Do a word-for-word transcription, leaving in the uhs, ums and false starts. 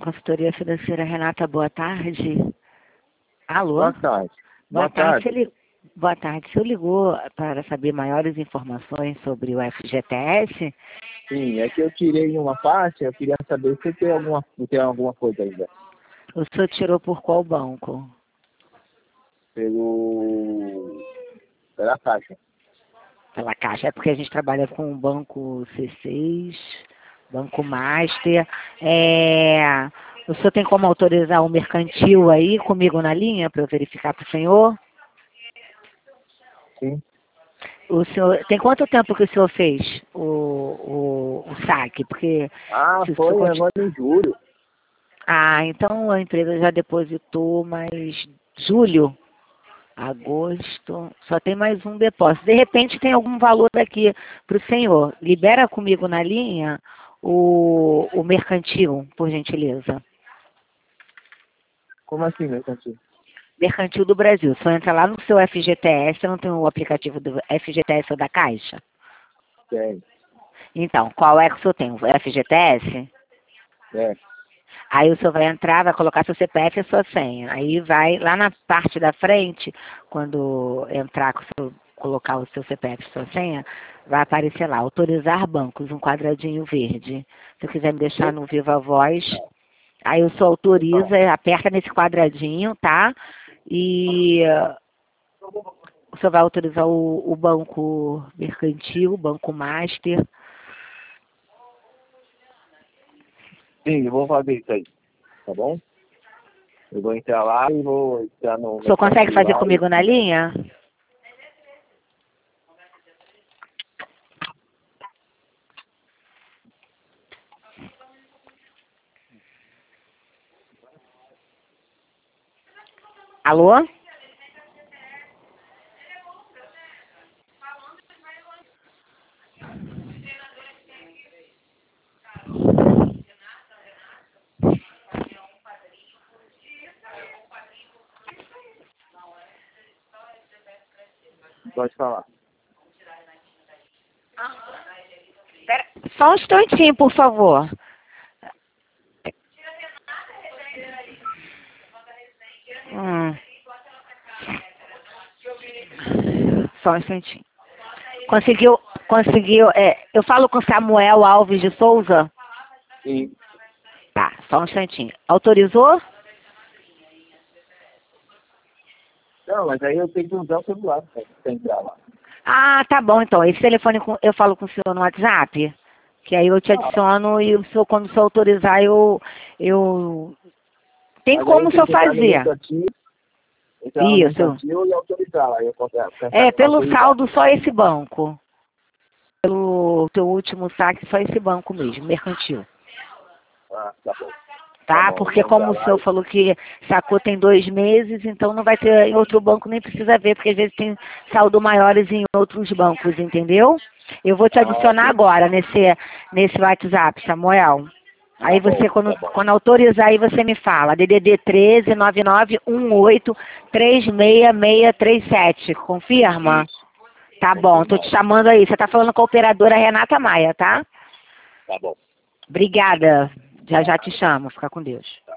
Consultoria Financeira Renata, boa tarde. Alô? Boa tarde. Boa, Boa tarde. tarde. Você li... Boa tarde. O senhor ligou para saber maiores informações sobre o F G T S? Sim, é que eu tirei uma parte, eu queria saber se tem alguma, se tem alguma coisa ainda. O senhor tirou por qual banco? Pelo... Pela Caixa. Pela Caixa. É porque a gente trabalha com o Banco C seis, Banco Master. É... O senhor tem como autorizar o mercantil aí comigo na linha para eu verificar para o senhor? Sim. O senhor, tem quanto tempo que o senhor fez o, o, o saque? Porque Ah, se o senhor foi conti- agora em julho. Ah, então a empresa já depositou mais julho, agosto, só tem mais um depósito. De repente tem algum valor aqui para o senhor. Libera comigo na linha o, o mercantil, por gentileza. Como assim, meu cantinho? Mercantil do Brasil. Só entra lá no seu F G T S, não tem o aplicativo do F G T S ou da Caixa? Tem. Então, qual é que o senhor tem? O F G T S? É. Aí o senhor vai entrar, vai colocar seu C P F e a sua senha. Aí vai lá na parte da frente, quando entrar com o seu, colocar o seu C P F e sua senha, vai aparecer lá, autorizar bancos, um quadradinho verde. Se eu quiser me deixar no Viva Voz, aí o senhor autoriza, aperta nesse quadradinho, tá? E uh, o senhor vai autorizar o, o banco mercantil, o banco master. Sim, eu vou fazer isso aí. Tá bom? Eu vou entrar lá e vou entrar no... O senhor consegue fazer comigo na linha? Alô? Pode falar. Pera, só um instantinho, por favor. Hum. Só um instantinho. Conseguiu, conseguiu, é, eu falo com Samuel Alves de Souza? Sim. Tá, só um instantinho. Autorizou? Não, mas aí eu tenho que usar o celular pra entrar lá. Ah, tá bom, então. Esse telefone com- eu falo com o senhor no WhatsApp? Que aí eu te adiciono e o senhor, quando o senhor autorizar, eu... eu... Tem Mas aí como eu o tenho senhor que entrar no fazer. mercantil, entrar no Isso. mercantil e autorizar lá. Eu consigo É, pelo autorizar. saldo, só esse banco. Pelo teu último saque, só esse banco mesmo, mercantil. Ah, tá bom. Tá Tá? bom, eu Porque vou entrar como o lá senhor e... falou que sacou tem dois meses, então não vai ter em outro banco, nem precisa ver, porque às vezes tem saldo maiores em outros bancos, entendeu? Eu vou te Ah, adicionar ok. agora nesse, nesse WhatsApp, Samuel. Aí Tá bom, você, quando, tá bom. quando autorizar, aí você me fala. D D D treze, nove nove um oito, três seis seis três sete. Confirma? Isso. Tá bom, tô te chamando aí. Você tá falando com a operadora Renata Maia, tá? Tá bom. Obrigada. Já já te chamo. Fica com Deus.